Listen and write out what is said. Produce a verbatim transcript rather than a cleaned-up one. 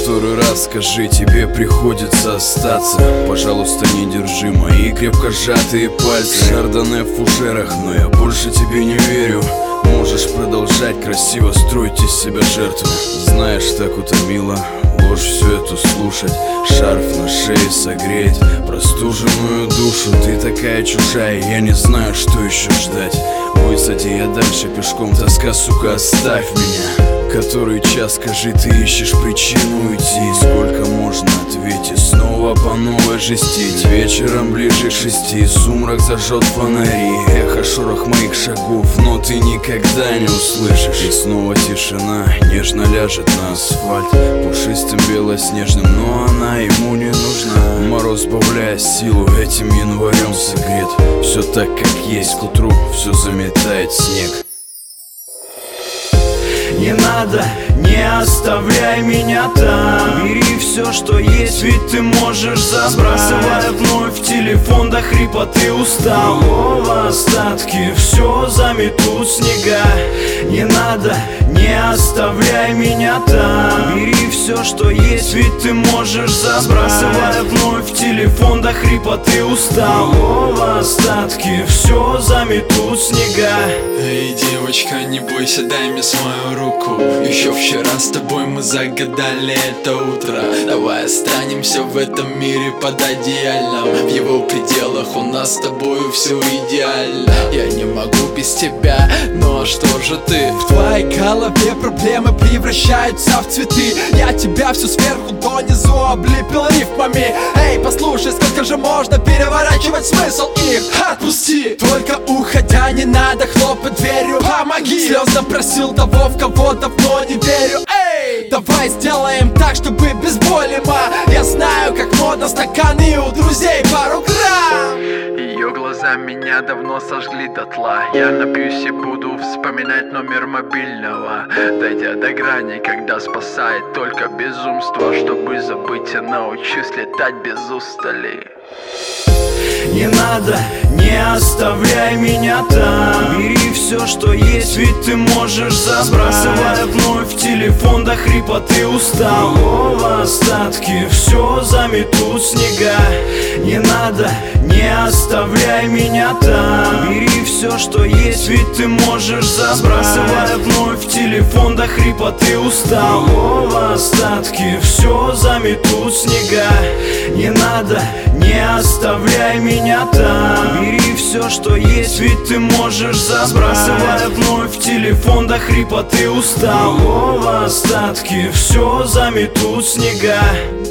который раз скажи, тебе приходится остаться. Пожалуйста, не держи мои крепко сжатые пальцы. Шардоне в фужерах, но я больше тебе не верю. Можешь продолжать красиво строить из себя жертву. Знаешь, так утомило ложь всю эту слушать. Шарф на шее согреет простуженную душу. Ты такая чужая, я не знаю, что еще ждать. Высади я дальше пешком, тоска, сука, оставь меня. Который час, скажи, ты ищешь причину уйти? Сколько можно ответить, снова по новой жестить. Вечером ближе к шести сумрак зажжет фонари. Эхо шорох моих шагов, но ты никогда не услышишь. И снова тишина нежно ляжет на асфальт, пушистым белоснежным, но она ему не нужна. Мороз, сбавляя силу, этим январем согрет. Все так, как есть, к утру все заметает снег. Не надо, не оставляй меня там. Бери все, что есть, ведь ты можешь забрать. Сбрасывая вновь телефон до хрипоты устал. О, остатки все заметут снега. Не надо, не оставляй меня там. Бери все, что есть, ведь ты можешь забрать. Сбрасывая вновь телефон до хрипоты устал. О, остатки все заметут снега. Эй, девочка, не бойся, дай мне свою руку. Еще вчера с тобой мы загадали это утро. Давай останемся в этом мире под одеялом. В его пределах у нас с тобой все идеально. Я не могу без тебя, но что же ты? В твоей голове проблемы превращаются в цветы. Я тебя всю сверху донизу облепил рифмами. Эй, послушай, сколько же можно переворачивать смысл их? Отпусти! Только уходя не надо хлопать дверью. Помоги! Слезно просил того, в кого давно не верю. Эй, давай сделаем так, чтобы без боли, ма. Я знаю, как модно стаканы у друзей пару грамм. Ее глаза меня давно сожгли дотла. Я напьюсь и буду вспоминать номер мобильного, дойдя до грани, когда спасает только безумство. Чтобы забыть, я научусь летать без устали. Не надо, не оставляй меня там. Бери все, что есть, ведь ты можешь забрать. Сбрасывая вновь телефон до хрипоты устал. О, остатки все заметут снега. Не надо, не оставляй меня там. Бери все, что есть, ведь ты можешь забрать. Сбрасывая вновь телефон до хрипоты устал. О, остатки все заметут снега. Не надо, не оставляй меня там. Бери все, что есть, ведь ты можешь забрать. Сбрасывая вновь телефон до хрипоты устал. О, остатки все заметут снега.